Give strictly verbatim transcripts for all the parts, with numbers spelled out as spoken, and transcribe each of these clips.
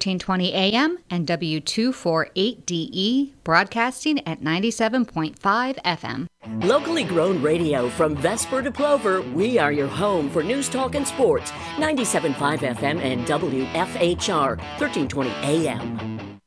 thirteen twenty A M and W two forty-eight D E, broadcasting at ninety-seven point five F M. Locally grown radio from Vesper to Plover, we are your home for news, talk, and sports. ninety-seven point five F M and W F H R, thirteen twenty A M.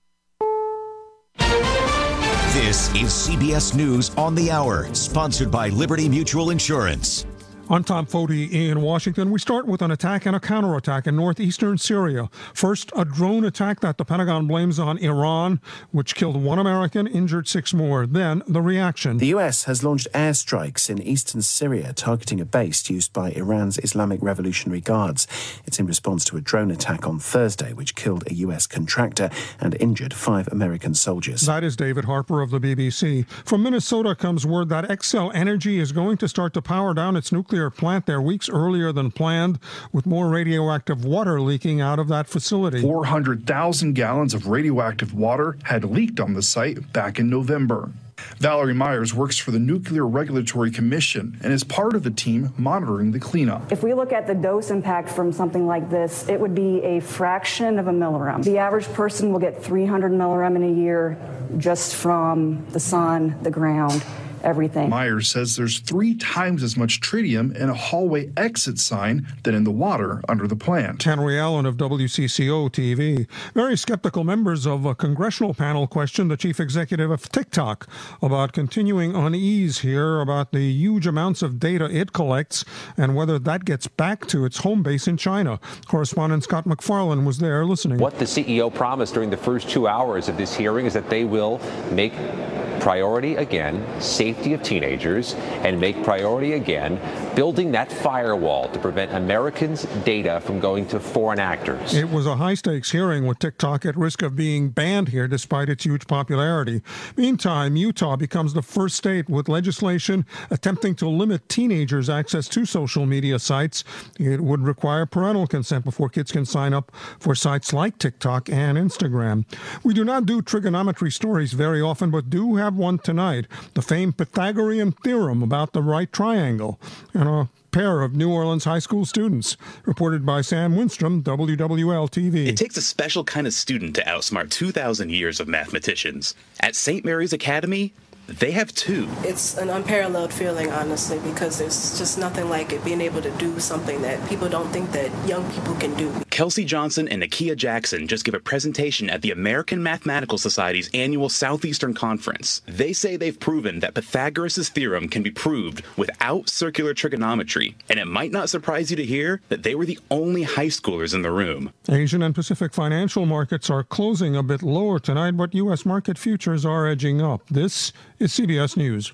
This is C B S News on the Hour, sponsored by Liberty Mutual Insurance. I'm Tom Foti in Washington. We start with an attack and a counterattack in northeastern Syria. First, a drone attack that the Pentagon blames on Iran, which killed one American, injured six more. Then, the reaction. The U S has launched airstrikes in eastern Syria, targeting a base used by Iran's Islamic Revolutionary Guards. It's in response to a drone attack on Thursday, which killed a U S contractor and injured five American soldiers. That is David Harper of the B B C. From Minnesota comes word that Xcel Energy is going to start to power down its nuclear plant there weeks earlier than planned, with more radioactive water leaking out of that facility. four hundred thousand gallons of radioactive water had leaked on the site back in November. Valerie Myers works for the Nuclear Regulatory Commission and is part of the team monitoring the cleanup. If we look at the dose impact from something like this, it would be a fraction of a millirem. The average person will get three hundred millirem in a year just from the sun, the ground, everything. Myers says there's three times as much tritium in a hallway exit sign than in the water under the plant. Henry Allen of W C C O T V. Very skeptical members of a congressional panel questioned the chief executive of TikTok about continuing unease here about the huge amounts of data it collects and whether that gets back to its home base in China. Correspondent Scott McFarlane was there listening. What the C E O promised during the first two hours of this hearing is that they will make priority again safety of teenagers and make priority again building that firewall to prevent Americans' data from going to foreign actors. It was a high-stakes hearing with TikTok at risk of being banned here despite its huge popularity. Meantime, Utah becomes the first state with legislation attempting to limit teenagers' access to social media sites. It would require parental consent before kids can sign up for sites like TikTok and Instagram. We do not do trigonometry stories very often, but do have one tonight, the famed Pythagorean theorem about the right triangle, and a pair of New Orleans high school students. Reported by Sam Winstrom, W W L T V. It takes a special kind of student to outsmart two thousand years of mathematicians. At Saint Mary's Academy, they have two. It's an unparalleled feeling, honestly, because there's just nothing like it, being able to do something that people don't think that young people can do. Kelsey Johnson and Nakia Jackson just gave a presentation at the American Mathematical Society's annual Southeastern Conference. They say they've proven that Pythagoras' theorem can be proved without circular trigonometry, and it might not surprise you to hear that they were the only high schoolers in the room. Asian and Pacific financial markets are closing a bit lower tonight, but U S market futures are edging up. This is C B S News.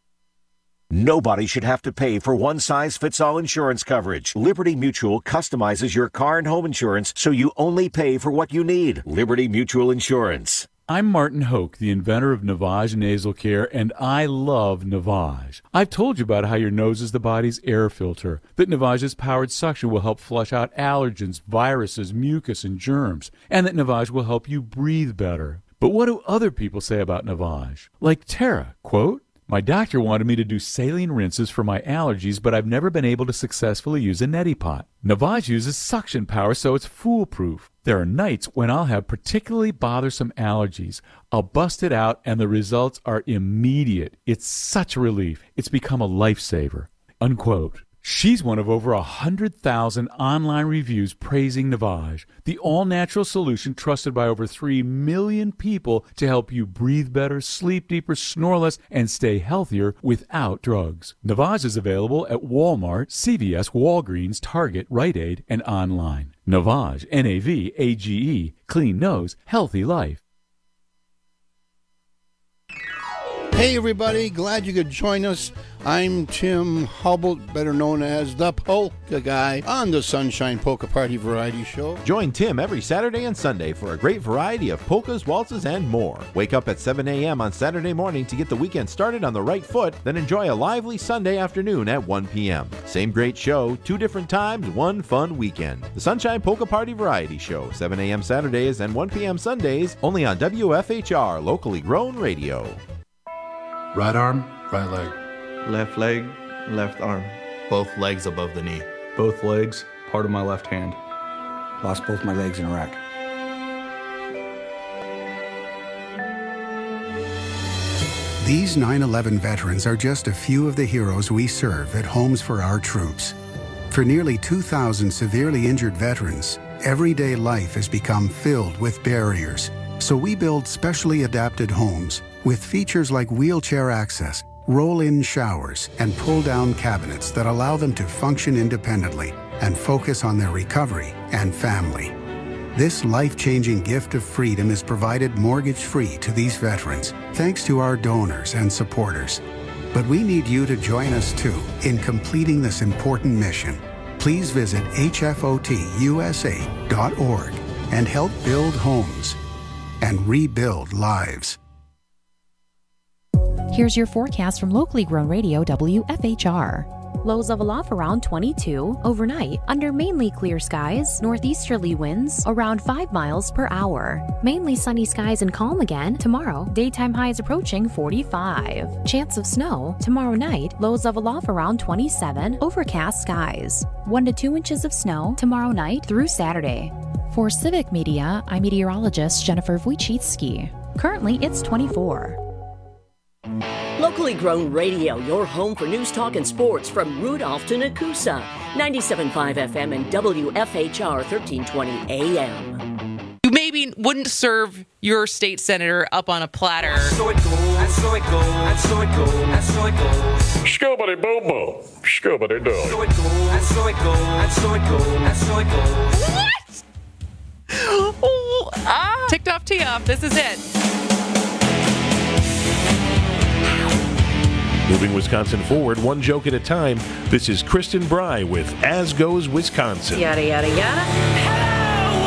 Nobody should have to pay for one-size-fits-all insurance coverage. Liberty Mutual customizes your car and home insurance so you only pay for what you need. Liberty Mutual Insurance. I'm Martin Hoke, the inventor of Navage Nasal Care, and I love Navage. I've told you about how your nose is the body's air filter, that Navage's powered suction will help flush out allergens, viruses, mucus, and germs, and that Navage will help you breathe better. But what do other people say about Navage? Like Tara, quote, "My doctor wanted me to do saline rinses for my allergies, but I've never been able to successfully use a neti pot. Navage uses suction power, so it's foolproof. There are nights when I'll have particularly bothersome allergies. I'll bust it out, and the results are immediate. It's such a relief. It's become a lifesaver," unquote. She's one of over one hundred thousand online reviews praising Navage, the all-natural solution trusted by over three million people to help you breathe better, sleep deeper, snore less, and stay healthier without drugs. Navage is available at Walmart, C V S, Walgreens, Target, Rite Aid, and online. Navage, N A V A G E, clean nose, healthy life. Hey everybody, glad you could join us. I'm Tim Hubble, better known as the Polka Guy, on the Sunshine Polka Party Variety Show. Join Tim every Saturday and Sunday for a great variety of polkas, waltzes, and more. Wake up at seven a.m. on Saturday morning to get the weekend started on the right foot, then enjoy a lively Sunday afternoon at one p.m. Same great show, two different times, one fun weekend. The Sunshine Polka Party Variety Show, seven a.m. Saturdays and one p.m. Sundays, only on W F H R, locally grown radio. Right arm, right leg. Left leg, left arm. Both legs above the knee. Both legs, part of my left hand. Lost both my legs in Iraq. These nine eleven veterans are just a few of the heroes we serve at Homes for Our Troops. For nearly two thousand severely injured veterans, everyday life has become filled with barriers. So we build specially adapted homes with features like wheelchair access, roll-in showers, and pull-down cabinets that allow them to function independently and focus on their recovery and family. This life-changing gift of freedom is provided mortgage-free to these veterans, thanks to our donors and supporters. But we need you to join us, too, in completing this important mission. Please visit H F O T U S A dot org and help build homes and rebuild lives. Here's your forecast from locally grown radio W F H R. Lows of a low around twenty-two. Overnight, under mainly clear skies, northeasterly winds around five miles per hour. Mainly sunny skies and calm again tomorrow. Daytime highs approaching forty-five. Chance of snow tomorrow night. Lows of a low around twenty-seven. Overcast skies. One to two inches of snow tomorrow night through Saturday. For Civic Media, I'm meteorologist Jennifer Wojcicki. Currently, it's twenty-four. Locally grown radio, your home for news, talk, and sports from Rudolph to Nakusa. ninety-seven point five F M and W F H R thirteen twenty A M. You maybe wouldn't serve your state senator up on a platter. So it goes, and so it goes, and so it goes, and so it goes. Scubbity boom boom, scubbity dog. So it goes, and so it goes, and so it goes, and so it goes. What? Oh, ah. Ticked off, tee off. This is it. Moving Wisconsin forward, one joke at a time. This is Kristen Bry with As Goes Wisconsin. Yada, yada, yada. Hello,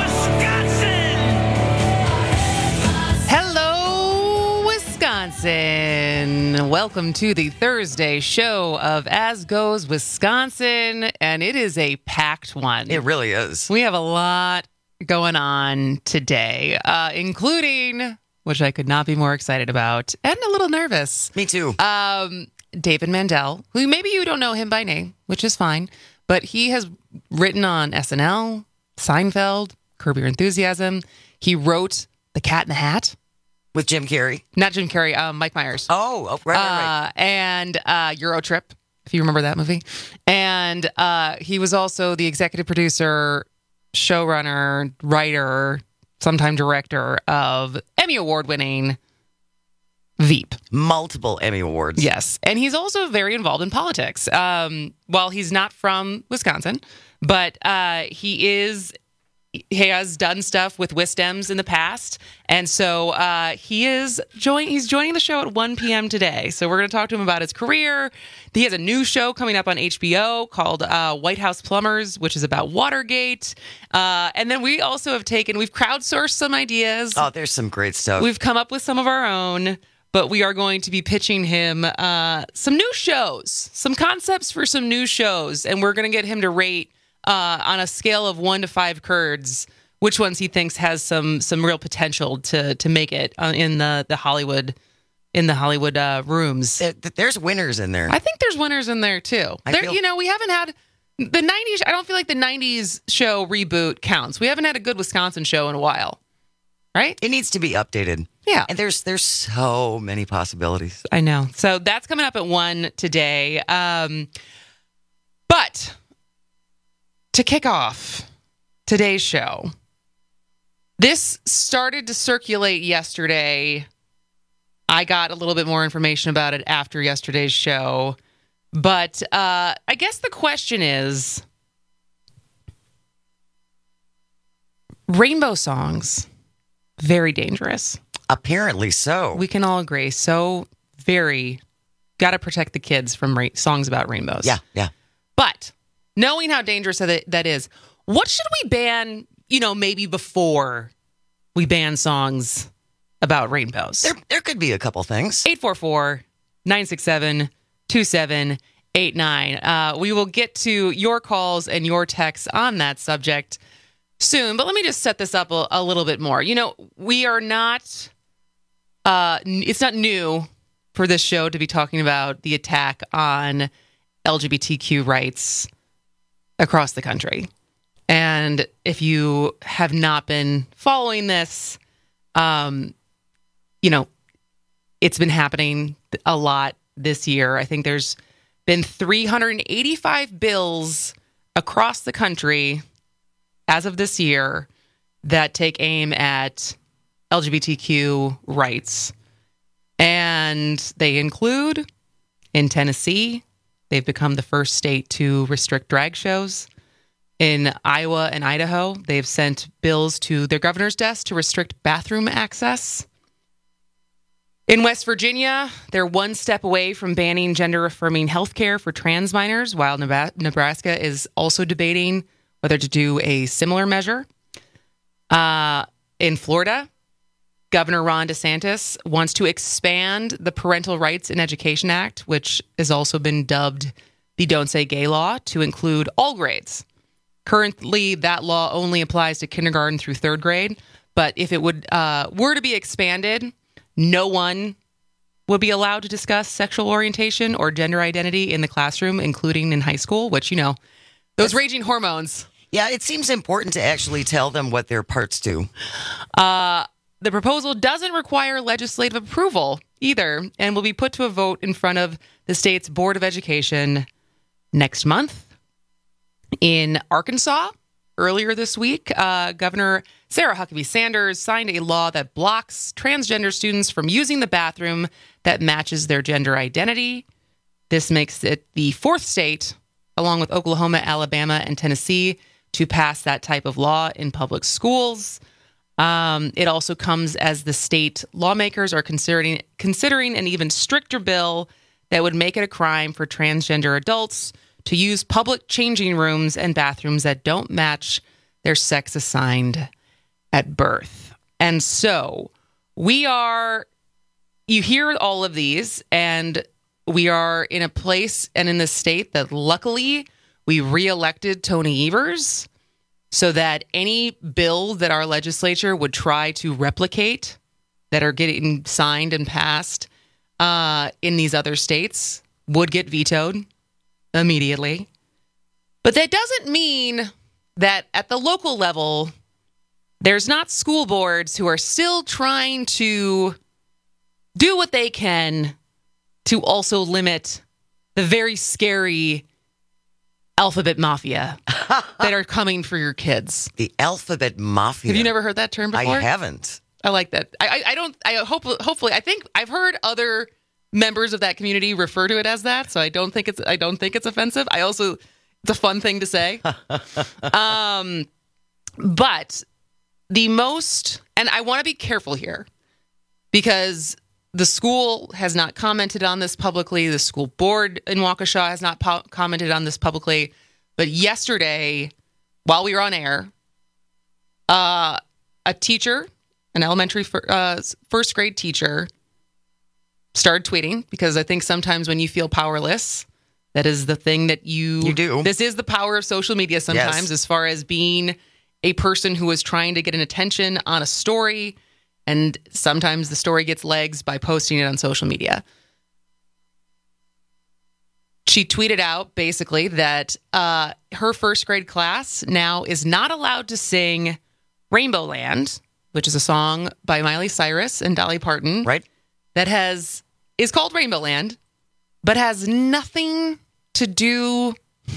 Wisconsin! Hello, Wisconsin. Welcome to the Thursday show of As Goes Wisconsin, and it is a packed one. It really is. We have a lot going on today, uh, including, which I could not be more excited about, and a little nervous. Me too. Um, David Mandel, who maybe you don't know him by name, which is fine, but he has written on S N L, Seinfeld, Curb Your Enthusiasm. He wrote The Cat in the Hat. With Jim Carrey? Not Jim Carrey, um, Mike Myers. Oh, oh right, right, right. Uh, and uh, Euro Trip, if you remember that movie. And uh, he was also the executive producer, showrunner, writer, sometime director of Emmy Award-winning Veep. Multiple Emmy Awards. Yes. And he's also very involved in politics. Um, while he's not from Wisconsin, but uh, he is, he has done stuff with Wisdems in the past. And so uh, he is join, he's joining the show at one p.m. today. So we're going to talk to him about his career. He has a new show coming up on H B O called uh, White House Plumbers, which is about Watergate. Uh, and then we also have taken, we've crowdsourced some ideas. Oh, there's some great stuff. We've come up with some of our own. But we are going to be pitching him uh, some new shows, some concepts for some new shows. And we're going to get him to rate uh, on a scale of one to five curds, which ones he thinks has some some real potential to to make it uh, in the, the Hollywood in the Hollywood uh, rooms. There's winners in there. I think there's winners in there, too. I There, feel- you know, we haven't had the nineties. I don't feel like the nineties show reboot counts. We haven't had a good Wisconsin show in a while. Right? It needs to be updated. Yeah. And there's there's so many possibilities. I know. So that's coming up at one today. Um, but to kick off today's show, this started to circulate yesterday. I got a little bit more information about it after yesterday's show. But uh, I guess the question is, rainbow songs, very dangerous. Apparently so. We can all agree. So very, got to protect the kids from ra- songs about rainbows. Yeah, yeah. But knowing how dangerous that that is, what should we ban, you know, maybe before we ban songs about rainbows? There, there could be a couple things. eight four four, nine six seven, two seven eight nine. Uh, we will get to your calls and your texts on that subject soon, but let me just set this up a, a little bit more. You know, we are not, uh, n- it's not new for this show to be talking about the attack on L G B T Q rights across the country. And if you have not been following this, um, you know, it's been happening. a lot this year. I think there's been three hundred eighty-five bills across the country as of this year that take aim at L G B T Q rights. And they include, in Tennessee, they've become the first state to restrict drag shows. In Iowa and Idaho, they've sent bills to their governor's desk to restrict bathroom access. In West Virginia, they're one step away from banning gender-affirming health care for trans minors, while Nebraska is also debating whether to do a similar measure. Uh, in Florida, Governor Ron DeSantis wants to expand the Parental Rights in Education Act, which has also been dubbed the Don't Say Gay law, to include all grades. Currently, that law only applies to kindergarten through third grade, but if it would uh, were to be expanded, no one would be allowed to discuss sexual orientation or gender identity in the classroom, including in high school, which, you know, those That's, raging hormones. Yeah, it seems important to actually tell them what their parts do. Uh, the proposal doesn't require legislative approval either, and will be put to a vote in front of the state's Board of Education next month. In Arkansas, earlier this week, uh, Governor Sarah Huckabee Sanders signed a law that blocks transgender students from using the bathroom that matches their gender identity. This makes it the fourth state, along with Oklahoma, Alabama, and Tennessee, to pass that type of law in public schools. Um, it also comes as the state lawmakers are considering considering an even stricter bill that would make it a crime for transgender adults to use public changing rooms and bathrooms that don't match their sex assigned at birth. And so we are, you hear all of these, and we are in a place and in the state that luckily we reelected Tony Evers so that any bill that our legislature would try to replicate that are getting signed and passed uh, in these other states would get vetoed immediately. But that doesn't mean that at the local level, there's not school boards who are still trying to do what they can to also limit the very scary alphabet mafia that are coming for your kids. The alphabet mafia. Have you never heard that term before? I haven't. I like that. I, I, I don't, I hope, hopefully, I think I've heard other members of that community refer to it as that, so I don't think it's I don't think it's offensive. I also it's a fun thing to say. um, but the most, and I want to be careful here because the school has not commented on this publicly. The school board in Waukesha has not po- commented on this publicly. But yesterday, while we were on air, uh, a teacher, an elementary fir- uh, first grade teacher, started tweeting, because I think sometimes when you feel powerless, that is the thing that you... You do. This is the power of social media sometimes, yes. As far as being a person who is trying to get an attention on a story, and sometimes the story gets legs by posting it on social media. She tweeted out, basically, that uh, her first grade class now is not allowed to sing Rainbow Land, which is a song by Miley Cyrus and Dolly Parton. Right. That has is called Rainbow Land, but has nothing to do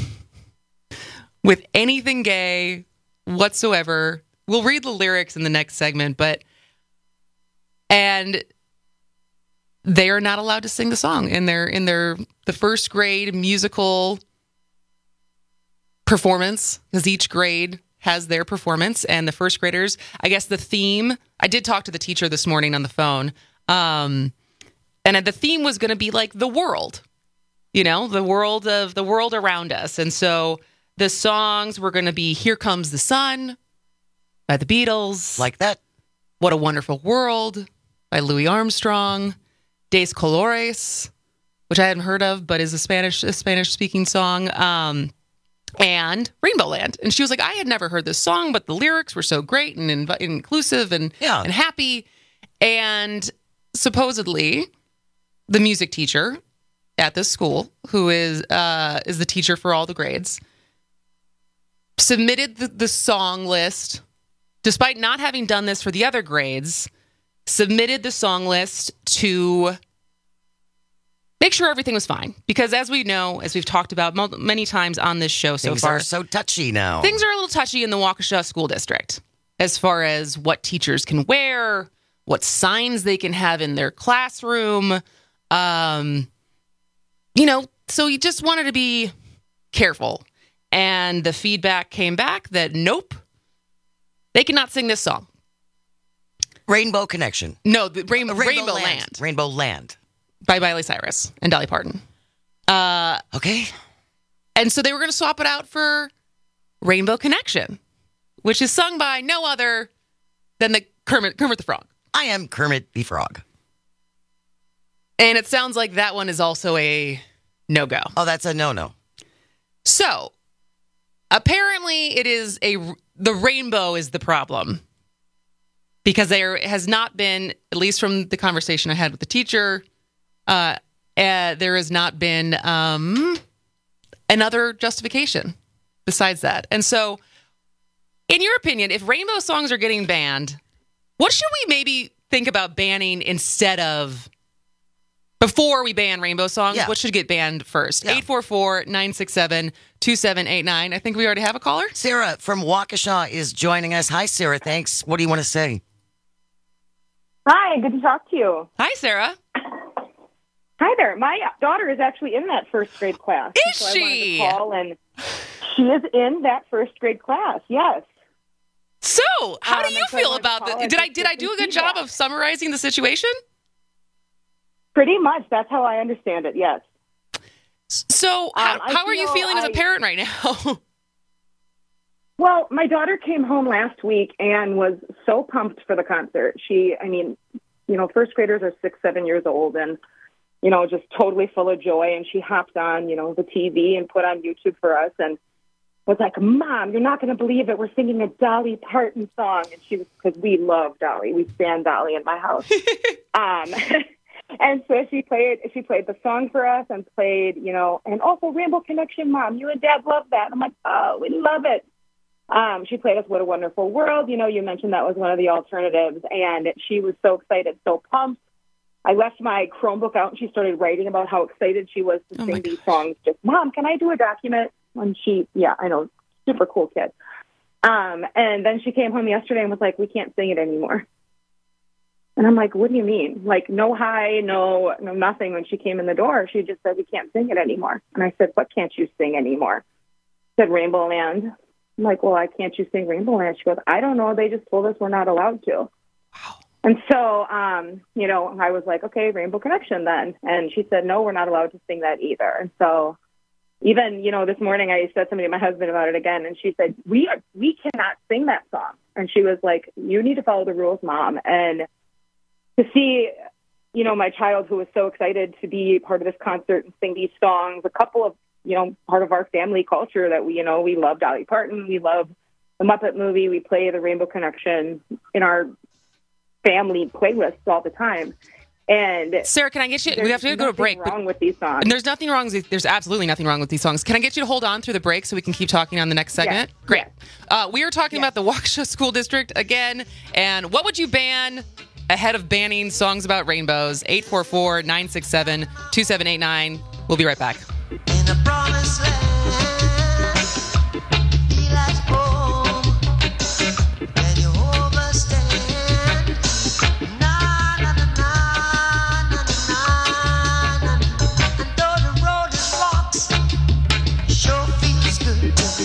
with anything gay whatsoever. We'll read the lyrics in the next segment, but and they are not allowed to sing the song in their in their the first grade musical performance, because each grade has their performance, and the first graders, I guess the theme, I did talk to the teacher this morning on the phone. Um, and the theme was going to be like the world, you know, the world of the world around us. And so the songs were going to be Here Comes the Sun by the Beatles. Like that. What a Wonderful World by Louis Armstrong. Des Colores, which I hadn't heard of, but is a Spanish, a Spanish speaking song. Um, and Rainbow Land. And she was like, I had never heard this song, but the lyrics were so great and inv- inclusive and, yeah. and happy. And supposedly the music teacher at this school, who is uh, is the teacher for all the grades, submitted the, the song list, despite not having done this for the other grades, submitted the song list to make sure everything was fine. Because as we know, as we've talked about mul- many times on this show so Things far. are so touchy now. Things are a little touchy in the Waukesha School District as far as what teachers can wear, what signs they can have in their classroom. Um, you know, so you just wanted to be careful. And the feedback came back that nope, they cannot sing this song. Rainbow Connection. No, the Rainbow, Rainbow, Rainbow Land. Land. Rainbow Land. By Miley Cyrus and Dolly Parton. Uh, okay. And so they were going to swap it out for Rainbow Connection, which is sung by no other than the Kermit, Kermit the Frog. I am Kermit the Frog. And it sounds like that one is also a no-go. Oh, that's a no-no. So, apparently it is a, the rainbow is the problem. Because there has not been, at least from the conversation I had with the teacher, uh, uh, there has not been um, another justification besides that. And so, in your opinion, if rainbow songs are getting banned, what should we maybe think about banning instead of, before we ban rainbow songs, Yeah. what should get banned first? Yeah. eight four four, nine six seven, two seven eight nine. I think we already have a caller. Sarah from Waukesha is joining us. Hi, Sarah. Thanks. What do you want to say? Hi, good to talk to you. Hi, Sarah. Hi there. My daughter is actually in that first grade class. Is so she? I wanted to call, and she is in that first grade class. Yes. So, how Um, do you and so I feel wanted to about call this? and Did I just did get I do some a good job feedback. of summarizing the situation? Pretty much. That's how I understand it. Yes. So, how, Um, I how are you feel feeling as a I- parent right now? Well, my daughter came home last week and was so pumped for the concert. She, I mean, you know, first graders are six, seven years old and, you know, just totally full of joy. And she hopped on, you know, the T V and put on YouTube for us and was like, Mom, you're not going to believe it. We're singing a Dolly Parton song. And she was, because we love Dolly. We stand Dolly in my house. um, and so she played, she played the song for us and played, you know, and also Rainbow Connection, Mom, you and Dad love that. And I'm like, oh, we love it. Um, she played us What a Wonderful World. You know, you mentioned that was one of the alternatives. And she was so excited, so pumped. I left my Chromebook out and she started writing about how excited she was to Oh sing these songs. Just, Mom, can I do a document? And she, yeah, I know, super cool kid. Um, and then she came home yesterday and was like, we can't sing it anymore. And I'm like, what do you mean? Like, no hi, no, no nothing. When she came in the door, she just said, we can't sing it anymore. And I said, what can't you sing anymore? She said, Rainbow Land. I'm like, well, I can't you sing Rainbow Land? She goes, I don't know. They just told us we're not allowed to. Wow. And so, um, you know, I was like, okay, Rainbow Connection then. And she said, no, we're not allowed to sing that either. And so even, you know, this morning I said something to my husband about it again. And she said, we are, we cannot sing that song. And she was like, you need to follow the rules, Mom. And to see, you know, my child who was so excited to be part of this concert and sing these songs, a couple of, you know, part of our family culture that we, you know, we love Dolly Parton. We love the Muppet movie. We play the Rainbow Connection in our family playlists all the time. And Sarah, can I get you? We have to go to a break. Wrong with these songs? And there's nothing wrong. With, there's absolutely nothing wrong with these songs. Can I get you to hold on through the break so we can keep talking on the next segment? Yes. Great. Uh, we are talking about the Waukesha School District again, and what would you ban ahead of banning songs about rainbows? eight four four, nine six seven, two seven eight nine. We'll be right back. In a promised land, he likes home. Can you overstand? Na na na na na na na. And though the road is rocks, it sure feels good to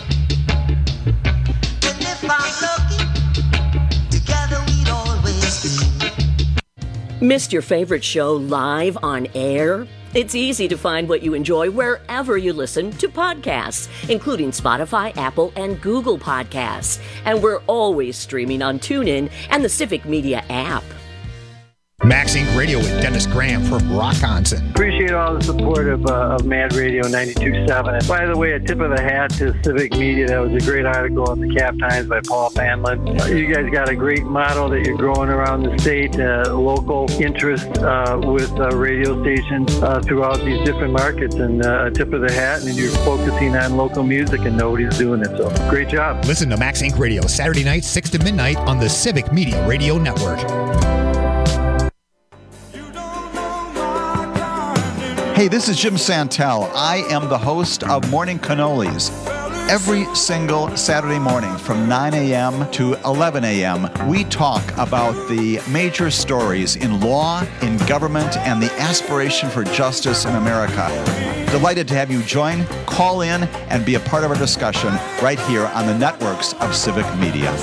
me. And if I'm lucky, together we'd always be. Missed your favorite show live on air? It's easy to find what you enjoy wherever you listen to podcasts, including Spotify, Apple, and Google Podcasts. And we're always streaming on TuneIn and the Civic Media app. Max Inc Radio with Dennis Graham from Rockonson. Appreciate all the support of, uh, of Mad Radio ninety-two point seven. And by the way, a tip of the hat to Civic Media. That was a great article in the Cap Times by Paul Fanlin. Uh, you guys got a great model that you're growing around the state, uh, local interest uh, with uh, radio stations uh, throughout these different markets. And uh, a tip of the hat, and you're focusing on local music, and nobody's doing it. So great job. Listen to Max Inc Radio Saturday nights, six to midnight on the Civic Media Radio Network. Hey, this is Jim Santel. I am the host of Morning Cannolis. Every single Saturday morning from nine a.m. to eleven a.m., we talk about the major stories in law, in government, and the aspiration for justice in America. Delighted to have you join, call in, and be a part of our discussion right here on the networks of Civic Media.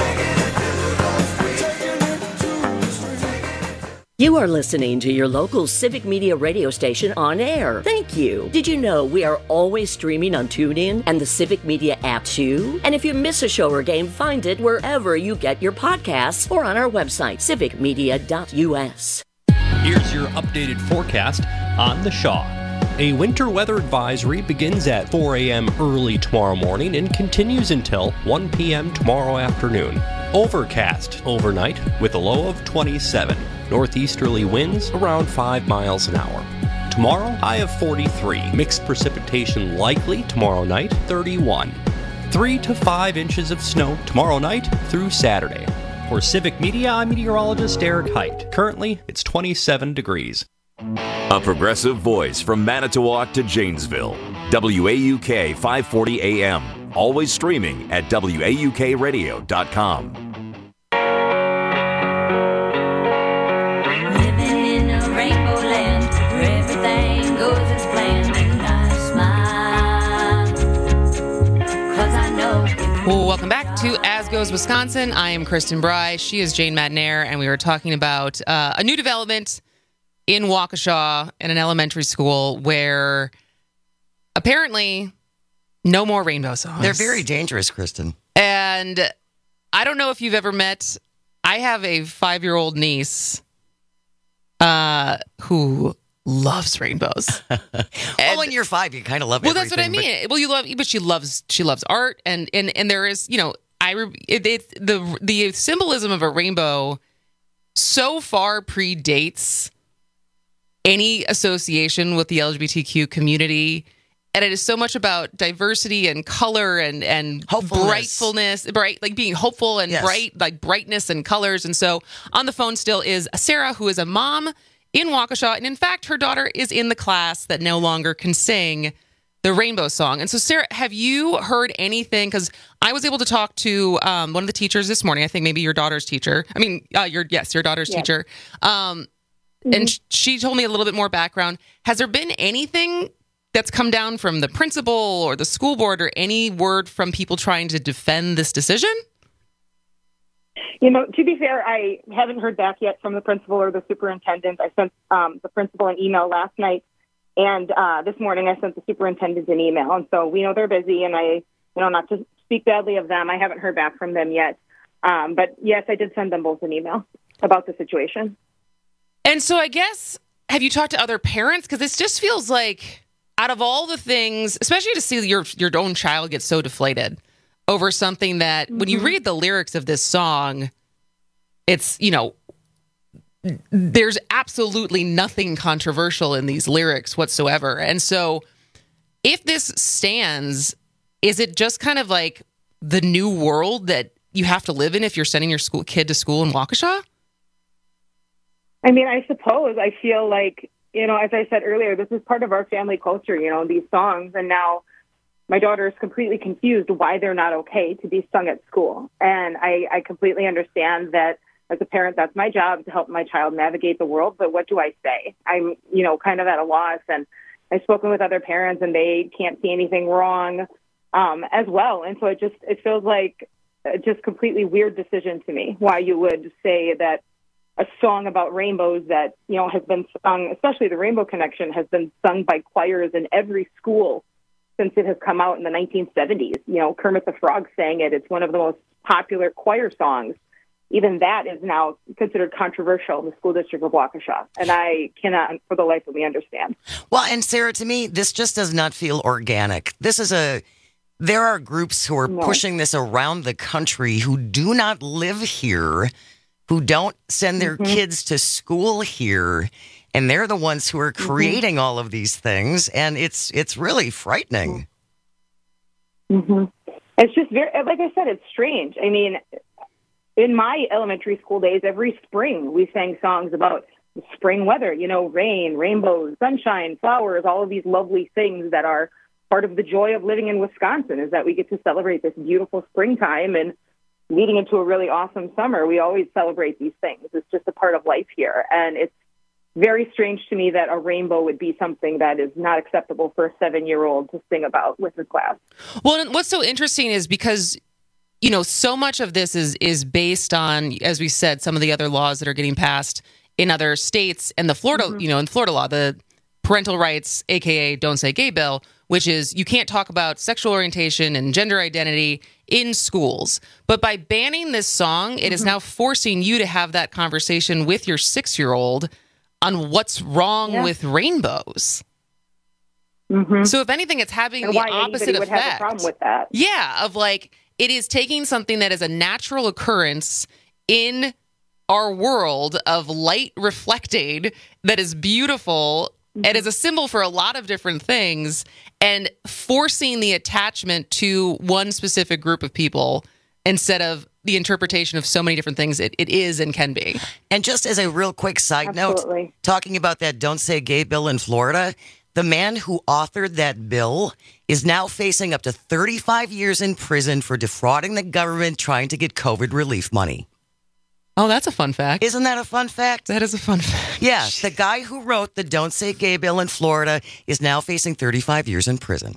You are listening to your local Civic Media radio station on air. Thank you. Did you know we are always streaming on TuneIn and the Civic Media app too? And if you miss a show or game, find it wherever you get your podcasts or on our website, civic media dot u s. Here's your updated forecast on the Shaw. A winter weather advisory begins at four a.m. early tomorrow morning and continues until one p.m. tomorrow afternoon. Overcast overnight with a low of twenty-seven. Northeasterly winds around five miles an hour. Tomorrow, high of forty-three. Mixed precipitation likely tomorrow night, thirty-one. Three to five inches of snow tomorrow night through Saturday. For Civic Media, I'm meteorologist Eric Height. Currently, it's twenty-seven degrees. A progressive voice from Manitowoc to Janesville. W A U K five forty A M. Always streaming at W A U K radio dot com. Well, welcome back to As Goes Wisconsin. I am Kristen Bry. She is Jane Madnair, and we were talking about uh, a new development in Waukesha in an elementary school where apparently no more rainbow songs. They're very dangerous, Kristen. And I don't know if you've ever met, I have a five-year-old niece uh, who loves rainbows. Well, when you're five, you kind of love well, everything. Well, that's what I mean. But... Well, you love, but she loves she loves art, and and and there is, you know, I it, it, the the symbolism of a rainbow so far predates any association with the L G B T Q community, and it is so much about diversity and color and and brightfulness, bright like being hopeful and yes. bright, like brightness and colors. And so on the phone still is Sarah, who is a mom in Waukesha, and in fact, her daughter is in the class that no longer can sing the rainbow song. And so, Sarah, have you heard anything? Because I was able to talk to um, one of the teachers this morning. I think maybe your daughter's teacher. I mean, uh, your yes, your daughter's yes. teacher. Um, mm-hmm. And sh- she told me a little bit more background. Has there been anything that's come down from the principal or the school board, or any word from people trying to defend this decision? You know, to be fair, I haven't heard back yet from the principal or the superintendent. I sent um, the principal an email last night, and uh, this morning I sent the superintendent an email. And so we know they're busy, and I, you know, not to speak badly of them, I haven't heard back from them yet. Um, but yes, I did send them both an email about the situation. And so I guess, have you talked to other parents? Because this just feels like, out of all the things, especially to see your your own child get so deflated over something that, mm-hmm. when you read the lyrics of this song, it's, you know, there's absolutely nothing controversial in these lyrics whatsoever. And so if this stands, is it just kind of like the new world that you have to live in if you're sending your school kid to school in Waukesha? I mean, I suppose. I feel like, you know, as I said earlier, this is part of our family culture, you know, these songs. And now my daughter is completely confused why they're not okay to be sung at school. And I, I completely understand that as a parent, that's my job, to help my child navigate the world. But what do I say? I'm, you know, kind of at a loss. And I've spoken with other parents, and they can't see anything wrong um, as well. And so it just, it feels like a just completely weird decision to me, why you would say that a song about rainbows that, you know, has been sung, especially the Rainbow Connection, has been sung by choirs in every school since it has come out in the nineteen seventies. You know, Kermit the Frog sang it. It's one of the most popular choir songs. Even that is now considered controversial in the school district of Waukesha. And I cannot, for the life of me, understand. Well, and Sarah, to me, this just does not feel organic. This is a, there are groups who are no. pushing this around the country who do not live here, who don't send their mm-hmm. kids to school here. And they're the ones who are creating mm-hmm. all of these things. And it's it's really frightening. Mm-hmm. It's just very, like I said, it's strange. I mean, in my elementary school days, every spring we sang songs about spring weather, you know, rain, rainbows, sunshine, flowers, all of these lovely things that are part of the joy of living in Wisconsin, is that we get to celebrate this beautiful springtime, and leading into a really awesome summer. We always celebrate these things. It's just a part of life here. And it's very strange to me that a rainbow would be something that is not acceptable for a seven-year-old to sing about with his class. Well, and what's so interesting is because, you know, so much of this is is based on, as we said, some of the other laws that are getting passed in other states, and the Florida, mm-hmm. you know, in Florida law, the parental rights, A K A Don't Say Gay bill, which is you can't talk about sexual orientation and gender identity in schools. But by banning this song, it mm-hmm. is now forcing you to have that conversation with your six-year-old on what's wrong yeah. with rainbows. Mm-hmm. So if anything, it's having and the why opposite would effect. Have a problem with that. Yeah, of like, it is taking something that is a natural occurrence in our world of light reflecting that is beautiful mm-hmm. and is a symbol for a lot of different things, and forcing the attachment to one specific group of people instead of the interpretation of so many different things it, it is and can be. And just as a real quick side Absolutely. note, talking about that Don't Say Gay bill in Florida, the man who authored that bill is now facing up to thirty-five years in prison for defrauding the government trying to get COVID relief money. Oh, that's a fun fact. Isn't that a fun fact? That is a fun fact. Yeah, the guy who wrote the Don't Say Gay bill in Florida is now facing thirty-five years in prison.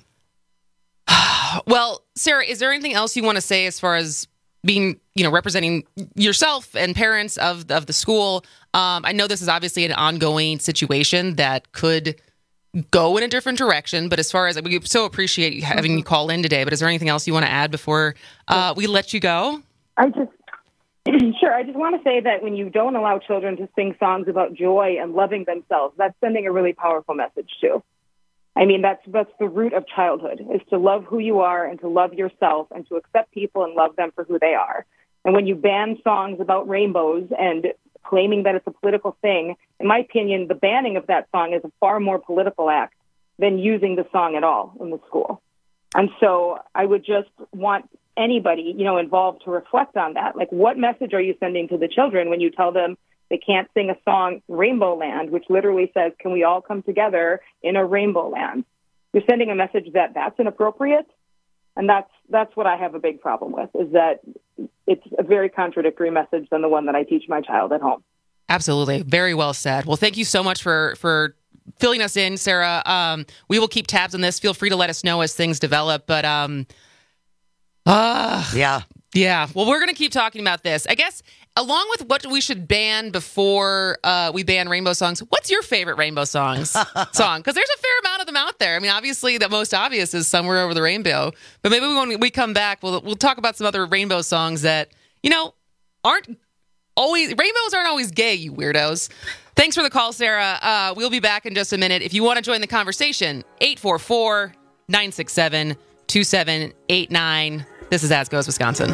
Well, Sarah, is there anything else you want to say as far as being, you know, representing yourself and parents of of the school? Um, I know this is obviously an ongoing situation that could go in a different direction, but as far as we so appreciate having you call in today, but is there anything else you want to add before uh, we let you go? I just, sure. I just want to say that when you don't allow children to sing songs about joy and loving themselves, that's sending a really powerful message too. I mean, that's that's the root of childhood, is to love who you are and to love yourself and to accept people and love them for who they are. And when you ban songs about rainbows and claiming that it's a political thing, in my opinion, the banning of that song is a far more political act than using the song at all in the school. And so I would just want anybody, you know, involved to reflect on that. Like, what message are you sending to the children when you tell them they can't sing a song, Rainbow Land, which literally says, can we all come together in a rainbow land? You're sending a message that that's inappropriate. And that's that's what I have a big problem with, is that it's a very contradictory message than the one that I teach my child at home. Absolutely. Very well said. Well, thank you so much for, for filling us in, Sarah. Um, we will keep tabs on this. Feel free to let us know as things develop. But um, uh, yeah. Yeah. Well, we're going to keep talking about this. I guess along with what we should ban before uh, we ban rainbow songs, what's your favorite rainbow songs song? Because there's a fair amount of them out there. I mean, obviously, the most obvious is Somewhere Over the Rainbow. But maybe when we come back, we'll we'll talk about some other rainbow songs that, you know, aren't always, rainbows aren't always gay, you weirdos. Thanks for the call, Sarah. Uh, we'll be back in just a minute. If you want to join the conversation, eight four four, nine six seven, two seven eight nine. This is As Goes Wisconsin.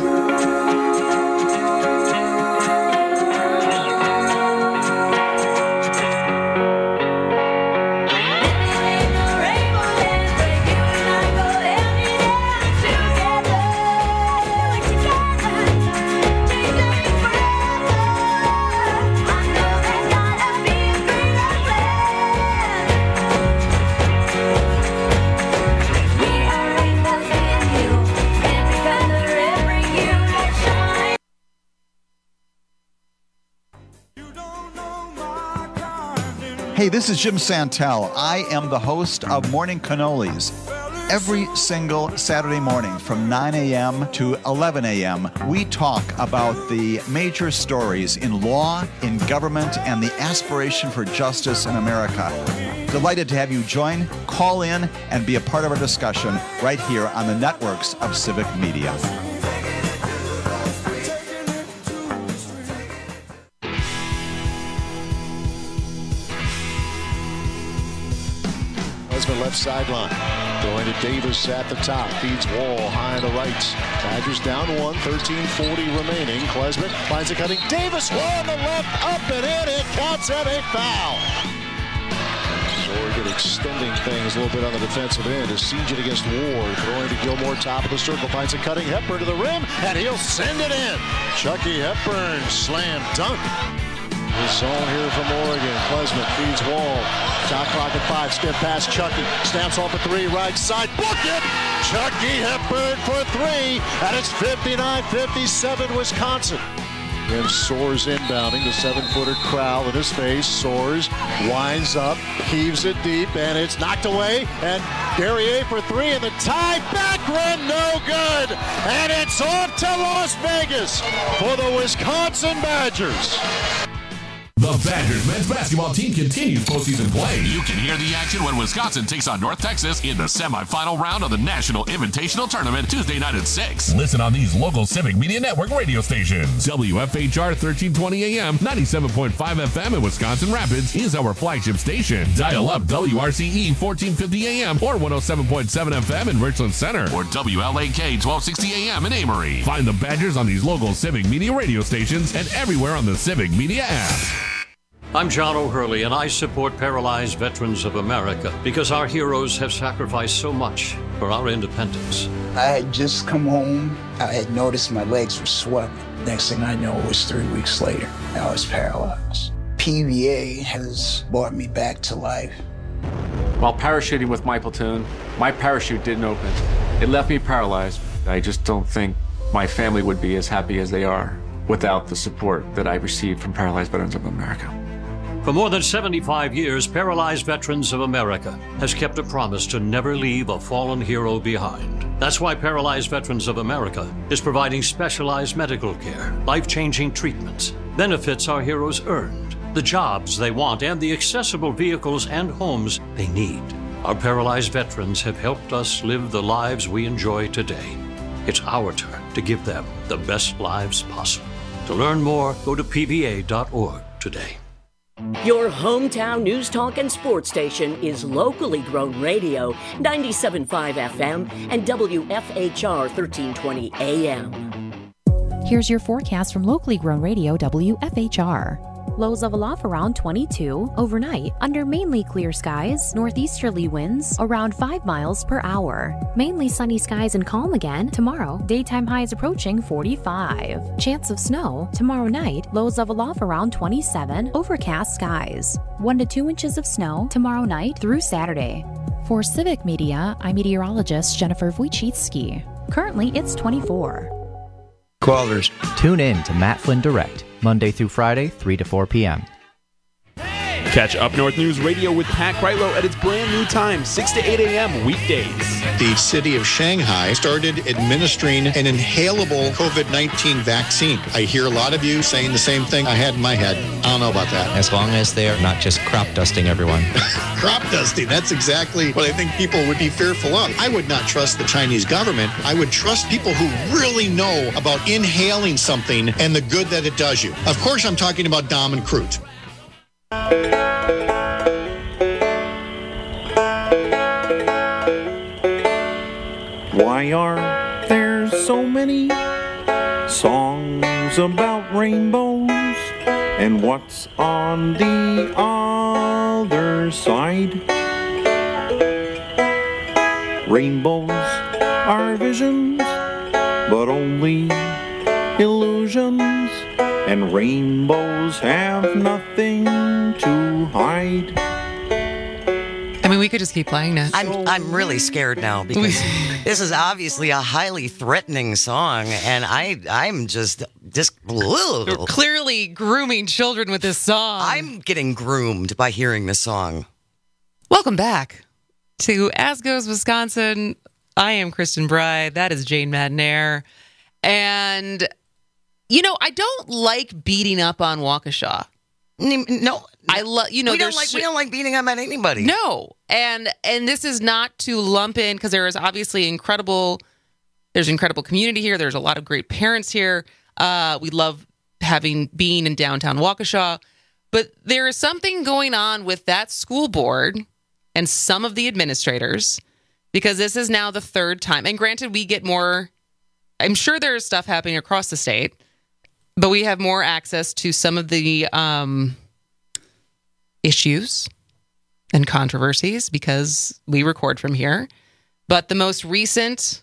Hey, this is Jim Santel. I am the host of Morning Cannolis. Every single Saturday morning from nine a.m. to eleven a.m., we talk about the major stories in law, in government, and the aspiration for justice in America. Delighted to have you join, call in, and be a part of our discussion right here on the networks of Civic Media. Left sideline. Going to Davis at the top. Feeds Wall high to the right. Badgers down one. thirteen forty remaining. Klesmit finds a cutting. Davis Wall on the left. Up and in. It counts at a foul. Oregon extending things a little bit on the defensive end. As Sejan against Ward. Throwing to Gilmore. Top of the circle. Finds a cutting. Hepburn to the rim. And he'll send it in. Chucky Hepburn. Slam dunk. The zone here from Oregon. Klesmit feeds Wall. Shot clock at five. Skip past Chucky. Stamps off a three. Right side. Book it! Chucky Hepburn for three. And it's fifty-nine fifty-seven Wisconsin. Again, Soares inbounding. The seven-footer Crowell in his face. Soares winds up, heaves it deep, and it's knocked away. And Guerrier for three, and the tie back rim, no good. And it's off to Las Vegas for the Wisconsin Badgers. The Badgers men's basketball team continues postseason play. You can hear the action when Wisconsin takes on North Texas in the semifinal round of the National Invitational Tournament Tuesday night at six. Listen on these local Civic Media Network radio stations. W F H R thirteen twenty A M, ninety-seven point five F M in Wisconsin Rapids is our flagship station. Dial up W R C E fourteen fifty A M or one oh seven point seven F M in Richland Center. Or W L A K twelve sixty A M in Amory. Find the Badgers on these local Civic Media radio stations and everywhere on the Civic Media app. I'm John O'Hurley, and I support Paralyzed Veterans of America because our heroes have sacrificed so much for our independence. I had just come home. I had noticed my legs were swelling. Next thing I know, it was three weeks later. I was paralyzed. P V A has brought me back to life. While parachuting with my platoon, my parachute didn't open. It left me paralyzed. I just don't think my family would be as happy as they are without the support that I received from Paralyzed Veterans of America. For more than seventy-five years, Paralyzed Veterans of America has kept a promise to never leave a fallen hero behind. That's why Paralyzed Veterans of America is providing specialized medical care, life-changing treatments, benefits our heroes earned, the jobs they want, and the accessible vehicles and homes they need. Our paralyzed veterans have helped us live the lives we enjoy today. It's our turn to give them the best lives possible. To learn more, go to P V A dot org today. Your hometown news talk and sports station is locally grown radio, ninety-seven point five F M and W F H R thirteen twenty A M. Here's your forecast from locally grown radio W F H R. Lows of aloft around twenty-two overnight under mainly clear skies, northeasterly winds around five miles per hour. Mainly sunny skies and calm again tomorrow. Daytime highs approaching forty-five. Chance of snow tomorrow night. Lows of aloft around twenty-seven. Overcast skies. one to two inches of snow tomorrow night through Saturday. For Civic Media, I'm meteorologist Jennifer Wojcicki. Currently, it's twenty-four. Callers, tune in to Matt Flynn Direct, Monday through Friday, three to four p.m. Catch Up North News Radio with Pat Kreitlow at its brand new time, six to eight a.m. weekdays. The city of Shanghai started administering an inhalable COVID nineteen vaccine. I hear a lot of you saying the same thing I had in my head. I don't know about that. As long as they're not just crop dusting everyone. Crop dusting, that's exactly what I think people would be fearful of. I would not trust the Chinese government. I would trust people who really know about inhaling something and the good that it does you. Of course, I'm talking about Dom and Crute. Why are there so many songs about rainbows? And what's on the other side? Rainbows are visions, but only illusions. And rainbows have nothing to hide. I mean, we could just keep playing it. I'm I'm really scared now because this is obviously a highly threatening song, and I I'm just just You're clearly grooming children with this song. I'm getting groomed by hearing this song. Welcome back to As Goes Wisconsin. I am Kristen Bry. That is Jane Madnair, and you know I don't like beating up on Waukesha. No, I love you know we don't like we don't like beating up on anybody. No, and and this is not to lump in because there is obviously incredible. There's incredible community here. There's a lot of great parents here. Uh, we love having being in downtown Waukesha, but there is something going on with that school board and some of the administrators because this is now the third time. And granted, we get more. I'm sure there is stuff happening across the state. But we have more access to some of the um, issues and controversies because we record from here. But the most recent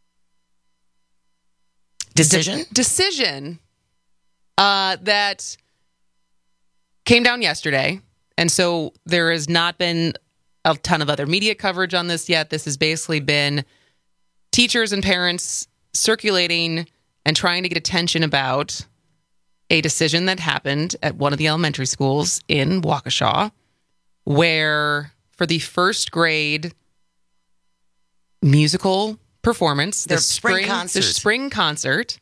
decision de- decision uh, that came down yesterday, and so there has not been a ton of other media coverage on this yet. This has basically been teachers and parents circulating and trying to get attention about a decision that happened at one of the elementary schools in Waukesha, where for the first grade musical performance, Their the spring spring, concert. the spring concert,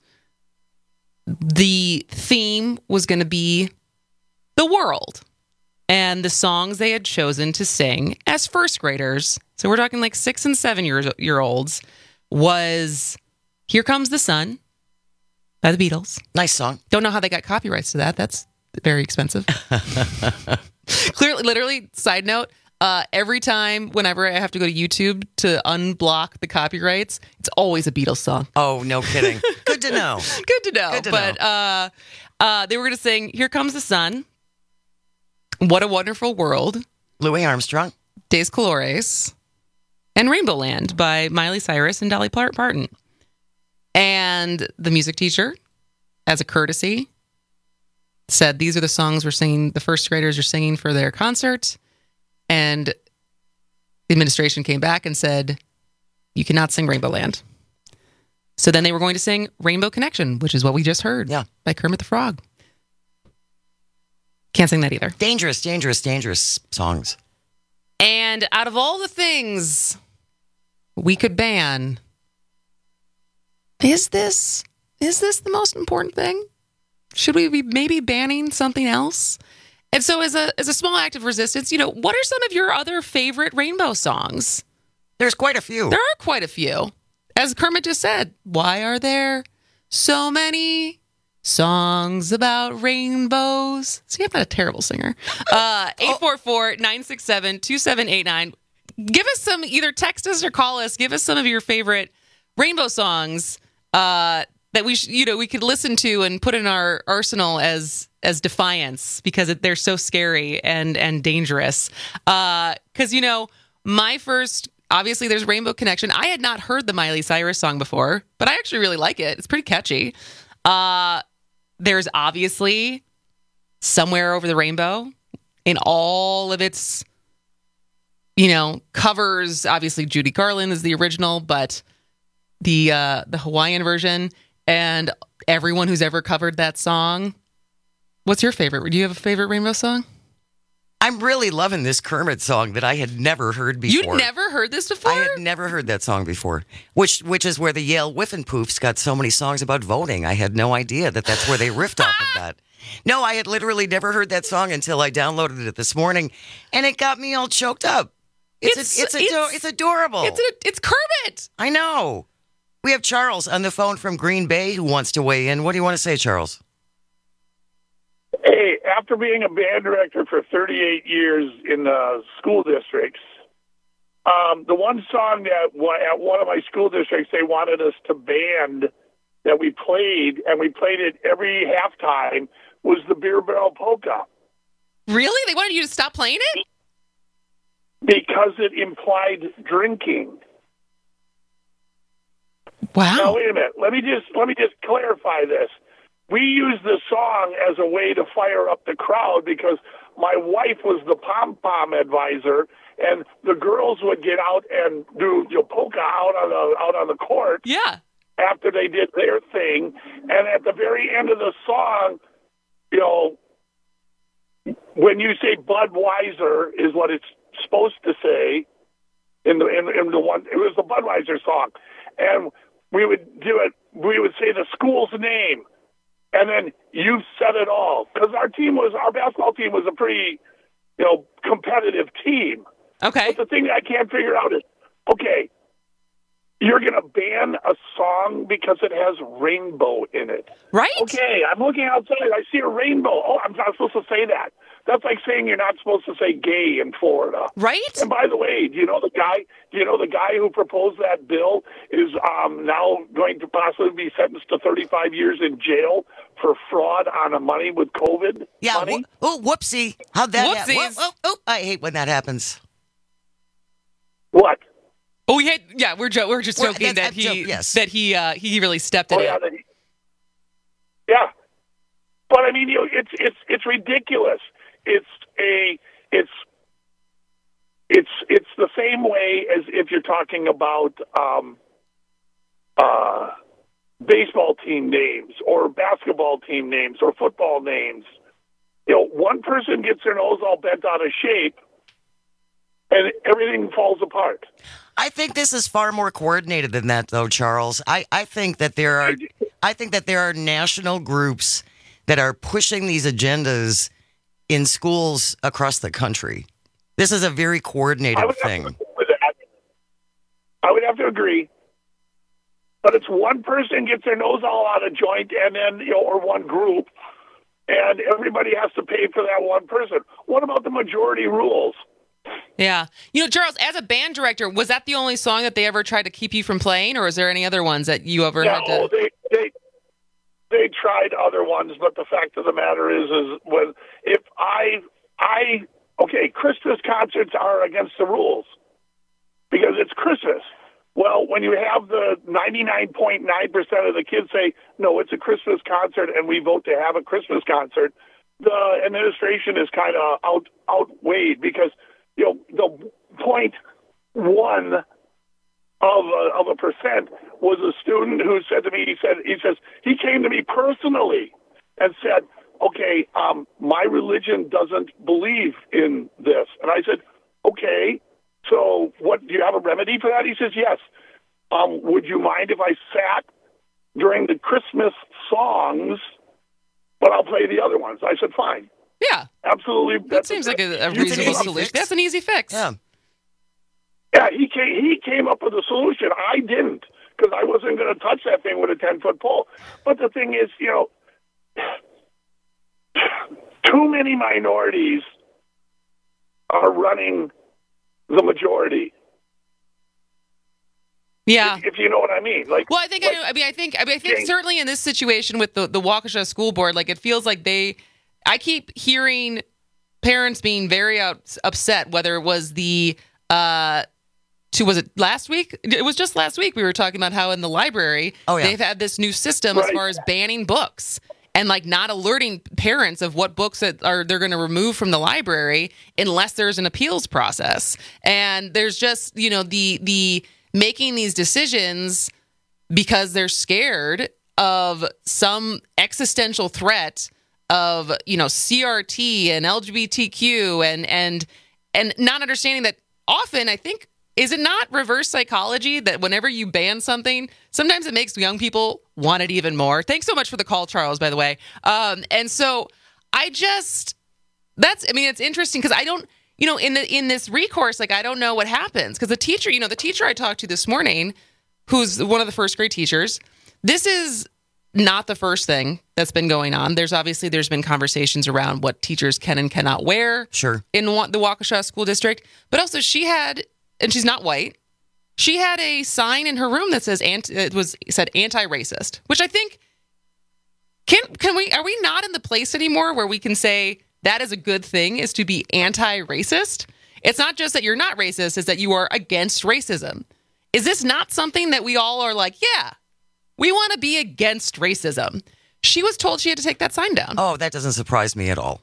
the theme was going to be the world. And the songs they had chosen to sing as first graders, so we're talking like six and seven years year olds, was Here Comes the Sun by the Beatles. Nice song. Don't know how they got copyrights to that. That's very expensive. Clearly, literally, side note, uh, every time, whenever I have to go to YouTube to unblock the copyrights, it's always a Beatles song. Oh, no kidding. Good to know. Good to know. Good to but know. Uh, uh, they were going to sing Here Comes the Sun, What a Wonderful World, Louis Armstrong, Days Colores, and Rainbow Land by Miley Cyrus and Dolly Parton. And the music teacher, as a courtesy, said these are the songs we're singing, the first graders are singing for their concert. And the administration came back and said, you cannot sing Rainbow Land. So then they were going to sing Rainbow Connection, which is what we just heard yeah. by Kermit the Frog. Can't sing that either. Dangerous, dangerous, dangerous songs. And out of all the things we could ban, is this is this the most important thing? Should we be maybe banning something else? And so as a as a small act of resistance, you know, what are some of your other favorite Rainbow songs? There's quite a few. There are quite a few. As Kermit just said, why are there so many songs about rainbows? See, I'm not a terrible singer. Uh, eight four four, nine six seven, two seven eight nine. Give us some, either text us or call us. Give us some of your favorite Rainbow songs uh, that we, sh- you know, we could listen to and put in our arsenal as as defiance, because it, they're so scary and and dangerous. Because uh, you know, my first, obviously, there's Rainbow Connection. I had not heard the Miley Cyrus song before, but I actually really like it. It's pretty catchy. Uh, there's obviously Somewhere Over the Rainbow in all of its, you know, covers. Obviously, Judy Garland is the original, but the uh, the Hawaiian version, and everyone who's ever covered that song. What's your favorite? Do you have a favorite Rainbow song? I'm really loving this Kermit song that I had never heard before. You never heard this before? I had never heard that song before, which which is where the Yale Whiffenpoofs got so many songs about voting. I had no idea that that's where they riffed off of that. No, I had literally never heard that song until I downloaded it this morning, and it got me all choked up. It's It's- a, it's, it's- ado- it's adorable. It's a, it's Kermit. I know. We have Charles on the phone from Green Bay who wants to weigh in. What do you want to say, Charles? Hey, after being a band director for thirty-eight years in the school districts, um, the one song that wa- at one of my school districts they wanted us to ban that we played, and we played it every halftime, was the Beer Barrel Polka. Really? They wanted you to stop playing it? Because it implied drinking. Wow. Now wait a minute. Let me just let me just clarify this. We used the song as a way to fire up the crowd because my wife was the pom-pom advisor, and the girls would get out and do you know, polka out on the out on the court. Yeah. After they did their thing, and at the very end of the song, you know, when you say Budweiser is what it's supposed to say in the in, in the one, it was the Budweiser song, and we would do it. We would say the school's name. And then you said it all. Because our team was, our basketball team was a pretty, you know, competitive team. Okay. But the thing I can't figure out is, okay, you're going to ban a song because it has rainbow in it. Right. Okay, I'm looking outside. I see a rainbow. Oh, I'm not supposed to say that. That's like saying you're not supposed to say gay in Florida. Right. And by the way, do you know the guy, do you know the guy who proposed that bill is um, now going to possibly be sentenced to thirty-five years in jail for fraud on the money with COVID Yeah. money? Wh- oh, whoopsie. How'd that happen? Whoopsies. Oh, oh, I hate when that happens. What? Oh, we had, yeah, we're jo- we're just Well, joking that's- that he I'm joking, yes. that he uh, he really stepped in Oh, it. yeah, that he- yeah. But I mean, you know, it's it's it's ridiculous. it's a it's it's it's the same way as if you're talking about um, uh, baseball team names or basketball team names or football names. You know, one person gets their nose all bent out of shape, and everything falls apart. I think this is far more coordinated than that, though, Charles. I, I think that there are I think that there are national groups that are pushing these agendas in schools across the country. This is a very coordinated I thing. With that. I would have to agree. But it's one person gets their nose all out of joint, and then you know, or one group, and everybody has to pay for that one person. What about the majority rules? Yeah. You know, Charles, as a band director, was that the only song that they ever tried to keep you from playing, or is there any other ones that you ever no, had to... they, they they tried other ones, but the fact of the matter is, is when if I I okay, Christmas concerts are against the rules because it's Christmas. Well, when you have the ninety-nine point nine percent of the kids say, no, it's a Christmas concert, and we vote to have a Christmas concert, the administration is kind of out outweighed because, you know, the point one of a, of a percent was a student who said to me, he said, he says, he came to me personally and said, okay, um, my religion doesn't believe in this. And I said, okay, so what, do you have a remedy for that? He says, yes. Um, would you mind if I sat during the Christmas songs, but I'll play the other ones? I said, fine. Yeah. Absolutely. That seems like a, a reasonable solution. That's an easy fix. Yeah. Yeah, he came, he came up with a solution. I didn't, because I wasn't going to touch that thing with a ten-foot pole. But the thing is, you know, too many minorities are running the majority. Yeah, if, if you know what I mean. Like, well, I think like, I, I mean, I think, I mean, I think James, certainly in this situation with the the Waukesha School Board, like it feels like they. I keep hearing parents being very out, upset. Whether it was the, uh, to was it last week? It was just last week we were talking about how in the library oh, yeah. they've had this new system right. as far as banning books. And like not alerting parents of what books that are they're going to remove from the library unless there's an appeals process. And there's just, you know, the the making these decisions because they're scared of some existential threat of, you know, C R T and L G B T Q and and and not understanding that often I think is it not reverse psychology that whenever you ban something, sometimes it makes young people want it even more? Thanks so much for the call, Charles, by the way. Um, and so I just, that's, I mean, it's interesting because I don't, you know, in the in this recourse, like, I don't know what happens. Because the teacher, you know, the teacher I talked to this morning, who's one of the first grade teachers, this is not the first thing that's been going on. There's obviously, there's been conversations around what teachers can and cannot wear sure. in the Waukesha School District. But also she had, and she's not white, she had a sign in her room that says anti, it was said anti-racist, which I think can can we are we not in the place anymore where we can say that is a good thing is to be anti-racist? It's not just that you're not racist, it's that you are against racism. Is this not something that we all are like, yeah, we want to be against racism? She was told she had to take that sign down. Oh, that doesn't surprise me at all.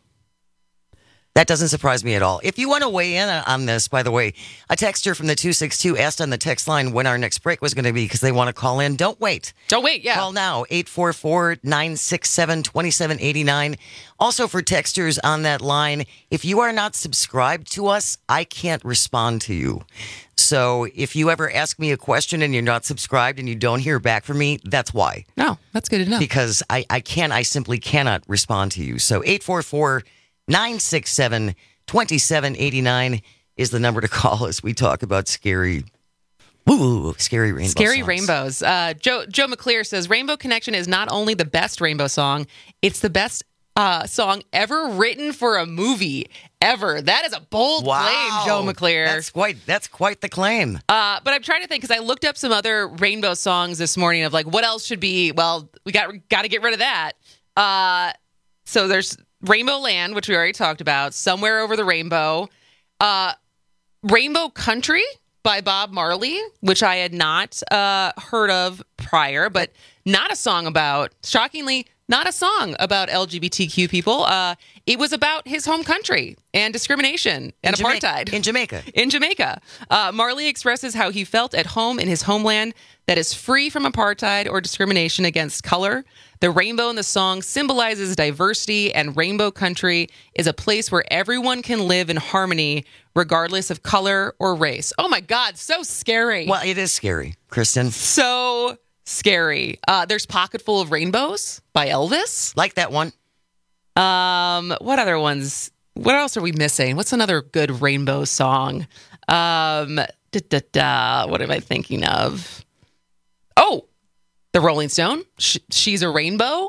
That doesn't surprise me at all. If you want to weigh in on this, by the way, a texter from the two six two asked on the text line when our next break was going to be because they want to call in. Don't wait. Don't wait, yeah. Call now, eight four four, nine six seven, two seven eight nine. Also for texters on that line, if you are not subscribed to us, I can't respond to you. So if you ever ask me a question and you're not subscribed and you don't hear back from me, that's why. No, that's good enough. Because I, I can't, I simply cannot respond to you. So eight four four, nine six seven, two seven eight nine is the number to call as we talk about scary, ooh, scary rainbow Scary songs. rainbows. Uh, Joe Joe McClear says, Rainbow Connection is not only the best rainbow song, it's the best uh, song ever written for a movie, ever. That is a bold Wow. claim, Joe McClear. That's quite, that's quite the claim. Uh, but I'm trying to think, because I looked up some other rainbow songs this morning of like, what else should be, well, we got, got to get rid of that. Uh, so there's Rainbow Land, which we already talked about, Somewhere Over the Rainbow, uh, Rainbow Country by Bob Marley, which I had not uh, heard of prior, but not a song about, shockingly, not a song about L G B T Q people. Uh, it was about his home country and discrimination and in apartheid. Jamaica. In Jamaica. In Jamaica. Uh, Marley expresses how he felt at home in his homeland that is free from apartheid or discrimination against color. The rainbow in the song symbolizes diversity, and Rainbow Country is a place where everyone can live in harmony regardless of color or race. Oh my God, so scary. Well, it is scary, Kristen. So scary. Uh, there's Pocketful of Rainbows by Elvis. Like that one. Um, what other ones? What else are we missing? What's another good rainbow song? Um, da, da, da, what am I thinking of? Oh, The Rolling Stone. Sh- She's a Rainbow.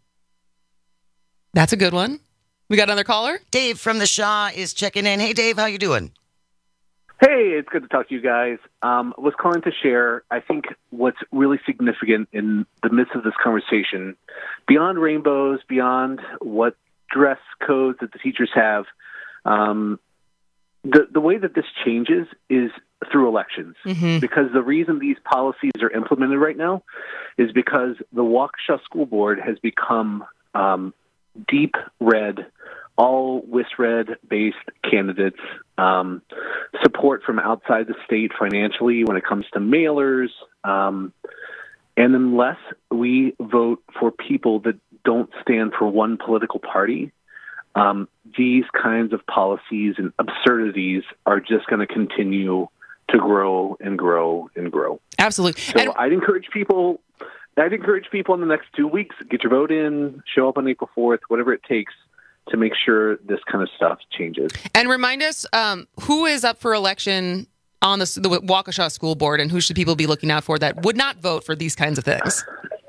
That's a good one. We got another caller? Dave from the Shaw is checking in. Hey, Dave, how you doing? Hey, it's good to talk to you guys. Um, was calling to share, I think what's really significant in the midst of this conversation, beyond rainbows, beyond what dress codes that the teachers have, um, the, the way that this changes is through elections. Mm-hmm. Because the reason these policies are implemented right now is because the Waukesha School Board has become um, deep red, all W I S R E D-based candidates, um, support from outside the state financially when it comes to mailers, um, and unless we vote for people that don't stand for one political party, um, these kinds of policies and absurdities are just going to continue to grow and grow and grow. Absolutely. So and- I'd encourage people... I'd encourage people in the next two weeks, get your vote in, show up on April fourth, whatever it takes to make sure this kind of stuff changes. And remind us, um, who is up for election on the, the Waukesha School Board, and who should people be looking out for that would not vote for these kinds of things?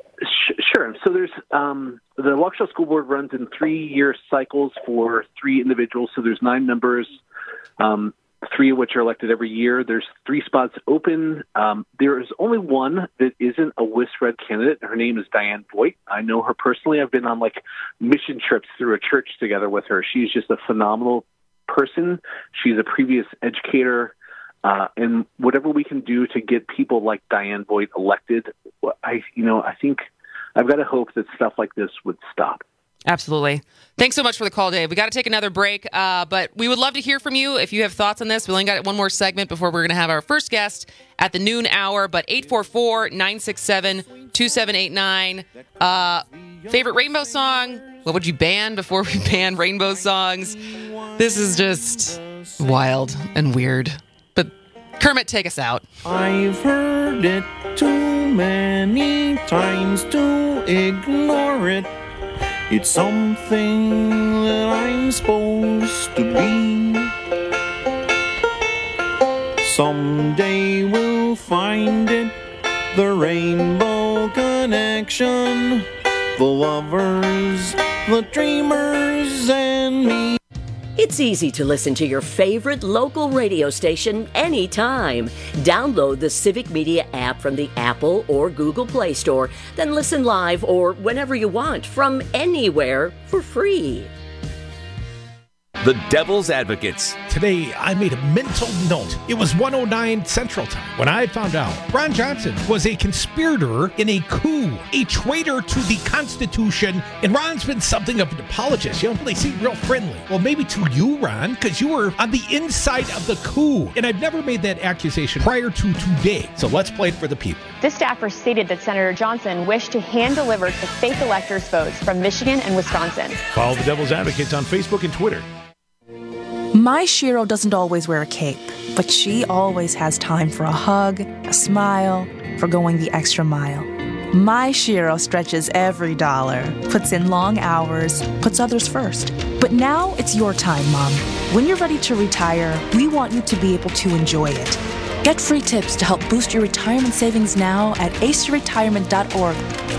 Sure. So there's um, the Waukesha School Board runs in three-year cycles for three individuals. So there's nine members, um, three of which are elected every year. There's three spots open. Um, there is only one that isn't a W I S R E D candidate. Her name is Diane Voigt. I know her personally. I've been on like mission trips through a church together with her. She's just a phenomenal person. She's a previous educator. Uh, and whatever we can do to get people like Diane Voigt elected, I, you know, I think I've got to hope that stuff like this would stop. Absolutely. Thanks so much for the call, Dave. We got to take another break, uh, but we would love to hear from you if you have thoughts on this. We only got one more segment before we're going to have our first guest at the noon hour, but eight four four, nine six seven, two seven eight nine. Uh, favorite rainbow song? What would you ban before we ban rainbow songs? This is just wild and weird. But Kermit, take us out. I've heard it too many times to ignore it. It's something that I'm supposed to be. Someday we'll find it, the Rainbow Connection, the lovers, the dreamers, and me. It's easy to listen to your favorite local radio station anytime. Download the Civic Media app from the Apple or Google Play Store, then listen live or whenever you want from anywhere for free. The Devil's Advocates. Today, I made a mental note. It was one oh nine Central Time when I found out Ron Johnson was a conspirator in a coup, a traitor to the Constitution, and Ron's been something of an apologist. You know, they seem real friendly. Well, maybe to you, Ron, because you were on the inside of the coup, and I've never made that accusation prior to today. So let's play it for the people. This staffer stated that Senator Johnson wished to hand-deliver the fake electors' votes from Michigan and Wisconsin. Follow the Devil's Advocates on Facebook and Twitter. My Shiro doesn't always wear a cape, but she always has time for a hug, a smile, for going the extra mile. My Shiro stretches every dollar, puts in long hours, puts others first. But now it's your time, Mom. When you're ready to retire, we want you to be able to enjoy it. Get free tips to help boost your retirement savings now at ace retirement dot org.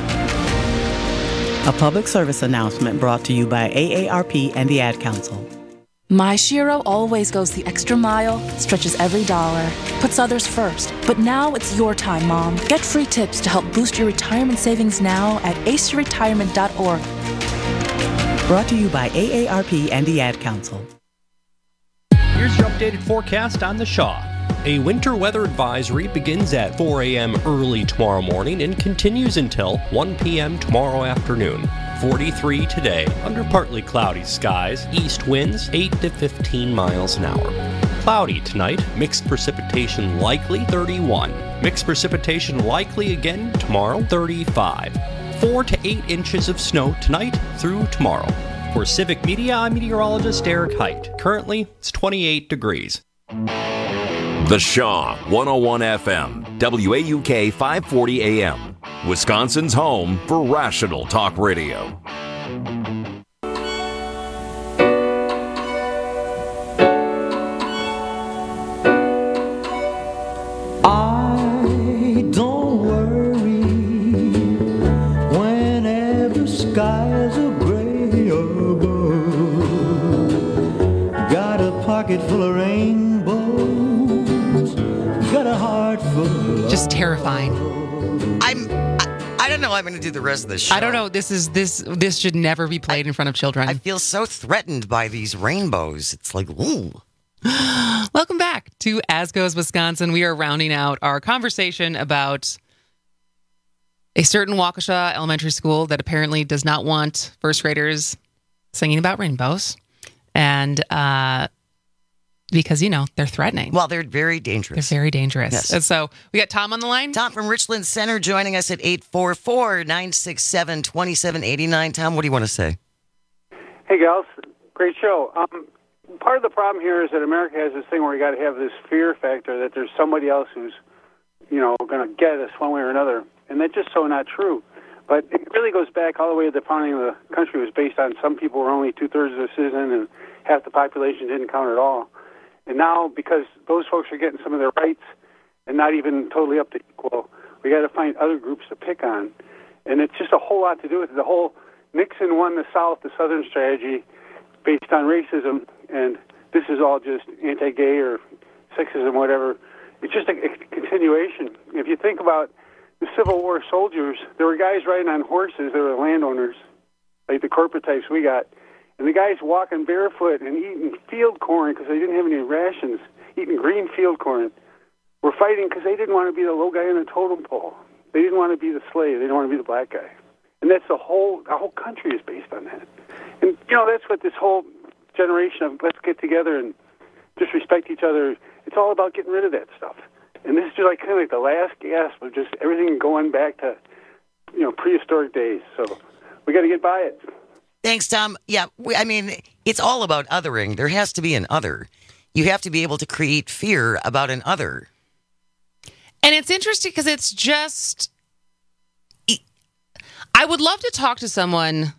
A public service announcement brought to you by A A R P and the Ad Council. My Shiro always goes the extra mile, stretches every dollar, puts others first. But now it's your time, Mom. Get free tips to help boost your retirement savings now at ace retirement dot org. Brought to you by A A R P and the Ad Council. Here's your updated forecast on the Shaw. A winter weather advisory begins at four a.m. early tomorrow morning and continues until one p.m. tomorrow afternoon. forty-three today, under partly cloudy skies, east winds eight to fifteen miles an hour. Cloudy tonight, mixed precipitation likely thirty-one. Mixed precipitation likely again tomorrow thirty-five. four to eight inches of snow tonight through tomorrow. For Civic Media, I'm meteorologist Eric Height. Currently, it's twenty-eight degrees. The Shaw, one oh one F M, W A U K five forty A M, Wisconsin's home for rational talk radio. I don't worry whenever skies are gray above. Got a pocket full of rainbows, got a heart full of... Just terrifying. I'm. I, I don't know. I'm going to do the rest of this show. I don't know. This is this. This should never be played in front of children. I feel so threatened by these rainbows. It's like, ooh. Welcome back to As Goes Wisconsin. We are rounding out our conversation about a certain Waukesha elementary school that apparently does not want first graders singing about rainbows. And uh, because, you know, they're threatening. Well, they're very dangerous. They're very dangerous. Yes. And so we got Tom on the line. Tom from Richland Center joining us at eight four four, nine six seven, two seven eight nine. Tom, what do you want to say? Hey, gals. Great show. Um, part of the problem here is that America has this thing where you got to have this fear factor that there's somebody else who's, you know, going to get us one way or another. And that's just so not true. But it really goes back all the way to the founding of the country. It was based on some people were only two-thirds of the citizen and half the population didn't count at all. And now, because those folks are getting some of their rights and not even totally up to equal, we got to find other groups to pick on. And it's just a whole lot to do with it. The whole Nixon won the South, the Southern strategy, based on racism, and this is all just anti-gay or sexism, whatever. It's just a, a continuation. If you think about the Civil War soldiers, there were guys riding on horses, they were landowners, like the corporate types we got, and the guys walking barefoot and eating field corn because they didn't have any rations, eating green field corn, were fighting because they didn't want to be the low guy on the totem pole. They didn't want to be the slave. They didn't want to be the black guy. And that's the whole, the whole country is based on that. And, you know, that's what this whole generation of let's get together and just respect each other, it's all about getting rid of that stuff. And this is just like kind of like the last gasp of just everything going back to, you know, prehistoric days. So we got to get by it. Thanks, Tom. Yeah, we, I mean, it's all about othering. There has to be an other. You have to be able to create fear about an other. And it's interesting because it's just, I would love to talk to someone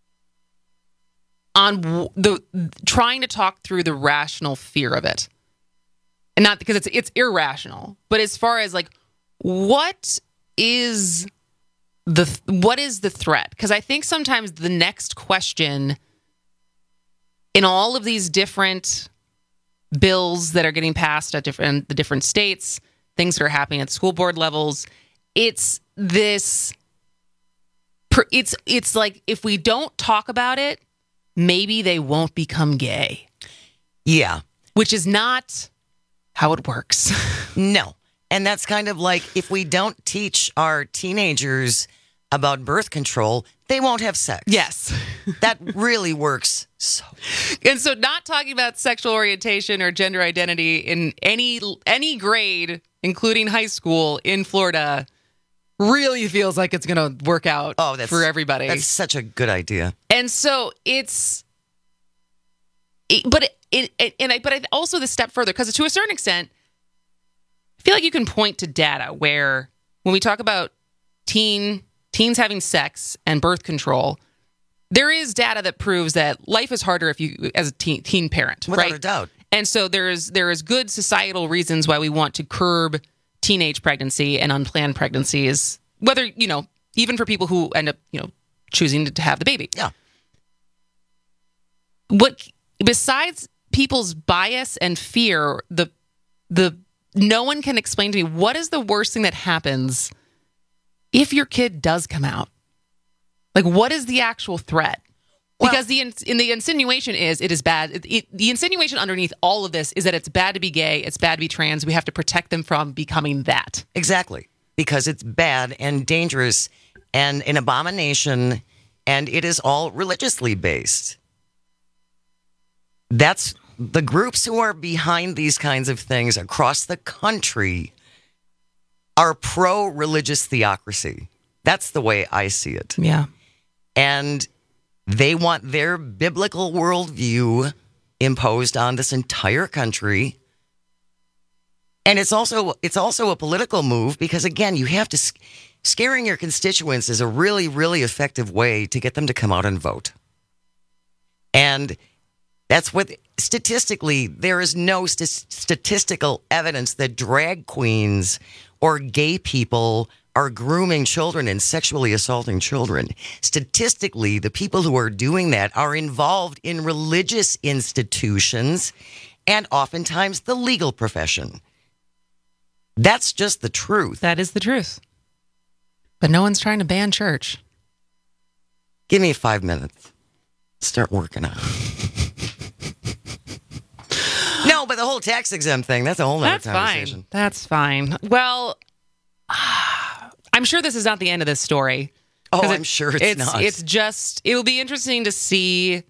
on the trying to talk through the rational fear of it. And not because it's it's irrational, but as far as like what is the what is the threat? Because I think sometimes the next question in all of these different bills that are getting passed at different the different states, things that are happening at school board levels, it's this it's it's like if we don't talk about it, maybe they won't become gay. Yeah. Which is not how it works. No. And that's kind of like if we don't teach our teenagers about birth control, they won't have sex. Yes. That really works so. And so not talking about sexual orientation or gender identity in any any grade, including high school in Florida, really feels like it's going to work out oh, that's, for everybody. That's such a good idea. And so it's, it, but it, it, it and I, but I also the step further because to a certain extent, I feel like you can point to data where when we talk about teen teens having sex and birth control, there is data that proves that life is harder if you as a teen, teen parent, without right? a doubt. And so there is there is good societal reasons why we want to curb teenage pregnancy and unplanned pregnancies, whether, you know, even for people who end up, you know, choosing to, to have the baby. Yeah. What besides people's bias and fear, the the no one can explain to me what is the worst thing that happens if your kid does come out? Like, what is the actual threat? Because the in the insinuation is it is bad. It, it, the insinuation underneath all of this is that it's bad to be gay, it's bad to be trans. We have to protect them from becoming that. Exactly. Because it's bad and dangerous and an abomination, and it is all religiously based. That's the groups who are behind these kinds of things across the country are pro-religious theocracy. That's the way I see it. Yeah. And they want their biblical worldview imposed on this entire country. And it's also it's also a political move because, again, you have to... Scaring your constituents is a really, really effective way to get them to come out and vote. And that's what... Statistically, there is no st- statistical evidence that drag queens or gay people are grooming children and sexually assaulting children. Statistically, the people who are doing that are involved in religious institutions and oftentimes the legal profession. That's just the truth. That is the truth. But no one's trying to ban church. Give me five minutes. Start working on it. No, but the whole tax exempt thing, that's a whole other That's conversation. fine. That's fine. Well, I'm sure this is not the end of this story. Oh, it, I'm sure it's, it's not. It's just, it'll be interesting to see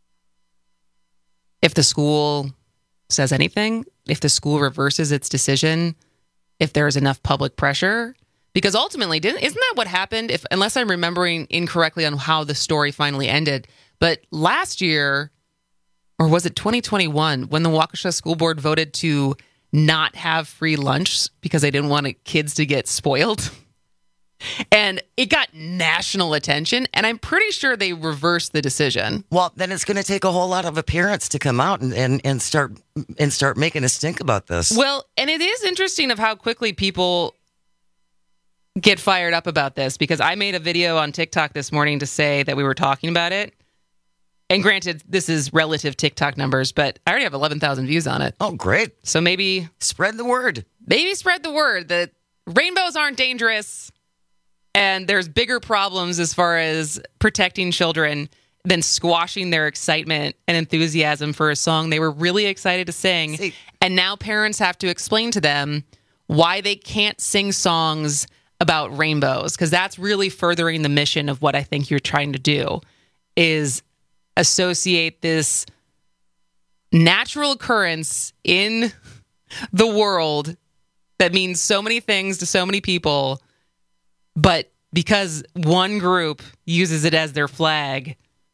if the school says anything, if the school reverses its decision, if there's enough public pressure. Because ultimately, didn't, isn't that what happened? If unless I'm remembering incorrectly on how the story finally ended. But last year, or was it twenty twenty-one, when the Waukesha School Board voted to not have free lunch because they didn't want kids to get spoiled? And it got national attention, and I'm pretty sure they reversed the decision. Well, then it's going to take a whole lot of parents to come out and, and, and start and start making a stink about this. Well, and it is interesting of how quickly people get fired up about this, because I made a video on TikTok this morning to say that we were talking about it. And granted, this is relative TikTok numbers, but I already have eleven thousand views on it. Oh, great. So maybe... Spread the word. Maybe spread the word that rainbows aren't dangerous and there's bigger problems as far as protecting children than squashing their excitement and enthusiasm for a song they were really excited to sing. See, and now parents have to explain to them why they can't sing songs about rainbows, because that's really furthering the mission of what I think you're trying to do, is associate this natural occurrence in the world that means so many things to so many people, but because one group uses it as their flag,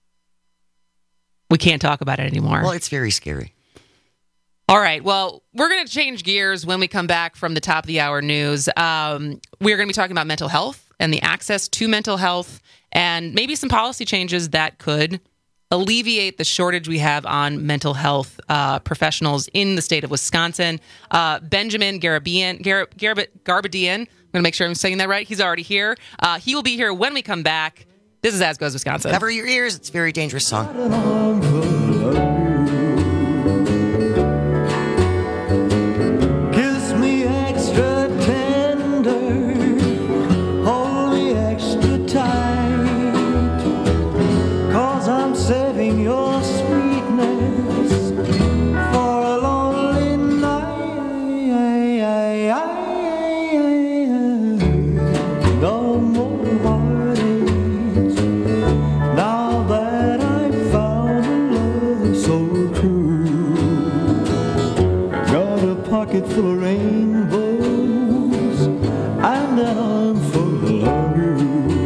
we can't talk about it anymore. Well, it's very scary. All right. Well, we're going to change gears when we come back from the top of the hour news. Um, we're going to be talking about mental health and the access to mental health and maybe some policy changes that could alleviate the shortage we have on mental health uh, professionals in the state of Wisconsin. Uh, Benjamin Garabian, Gar- Gar- Garbadian, I'm going to make sure I'm saying that right. He's already here. Uh, he will be here when we come back. This is As Goes Wisconsin. Cover your ears. It's a very dangerous song. Kiss me extra tender, hold me extra tight, 'cause I'm saving your sweetness for a lonely night. No more heartaches, now that I've found a love so true. Got a pocket full of rainbows and an arm full of you.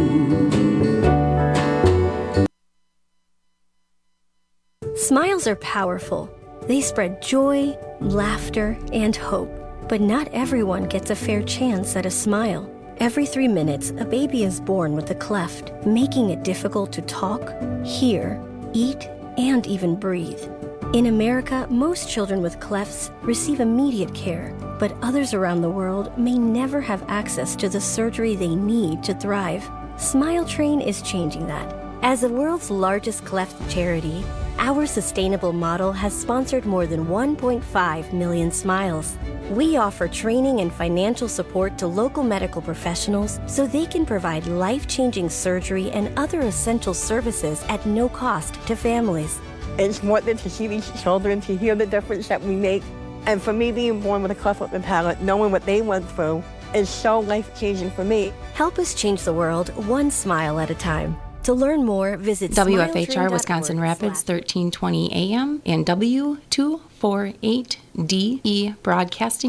Smiles are powerful. They spread joy, laughter, and hope. But not everyone gets a fair chance at a smile. Every three minutes, a baby is born with a cleft, making it difficult to talk, hear, eat, and even breathe. In America, most children with clefts receive immediate care, but others around the world may never have access to the surgery they need to thrive. Smile Train is changing that. As the world's largest cleft charity, Our sustainable model has sponsored more than one point five million smiles. We offer training and financial support to local medical professionals so they can provide life-changing surgery and other essential services at no cost to families. It's more than to see these children, to hear the difference that we make. And for me, being born with a cleft lip and palate, knowing what they went through, is so life-changing for me. Help us change the world one smile at a time. To learn more, visit W F H R Wisconsin Rapids, thirteen twenty A M and W two forty-eight D E Broadcasting.